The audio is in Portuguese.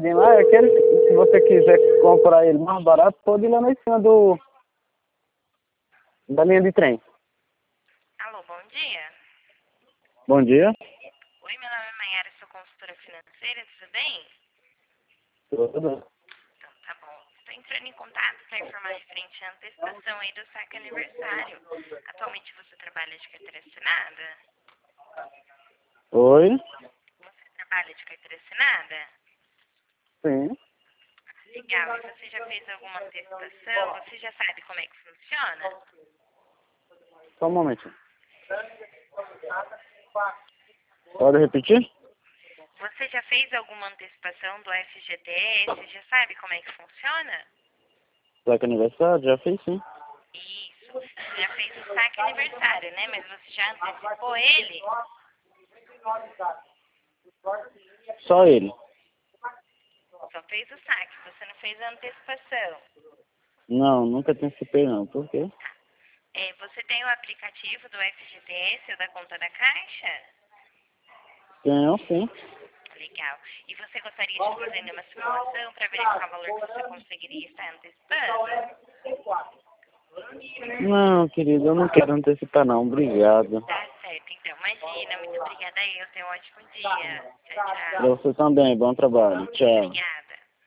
pagodinho lá, é aquele, se você quiser comprar ele mais barato, pode ir lá na esquina da linha de trem. Alô, bom dia. Bom dia. Oi, meu nome é Mayara, sou consultora financeira, tudo bem? Tudo. Então, tá bom. Estou entrando em contato para informar referente à antecipação aí do saque aniversário. Atualmente você trabalha de carteira assinada? Oi? Você trabalha de carteira assinada? Sim. Legal. E você já fez alguma antecipação? Você já sabe como é que funciona? Só um momento. Pode repetir? Você já fez alguma antecipação do FGTS? Já sabe como é que funciona? Saque aniversário? Já fiz, sim. Isso. Você já fez o saque aniversário, né? Mas você já antecipou ele? Só ele. Só fez o saque, você não fez a antecipação. Não, nunca antecipei não. Por quê? Você tem o aplicativo do FGTS ou da conta da Caixa? Tenho, sim. Legal. E você gostaria de fazer uma simulação para verificar o valor que você conseguiria estar antecipando? Não, querido, eu não quero antecipar não. Obrigado. Tá certo, então. Imagina, muito obrigada aí. Eu tenho um ótimo dia. Tchau, Pra tchau. você também. Bom trabalho. Tchau. Obrigada.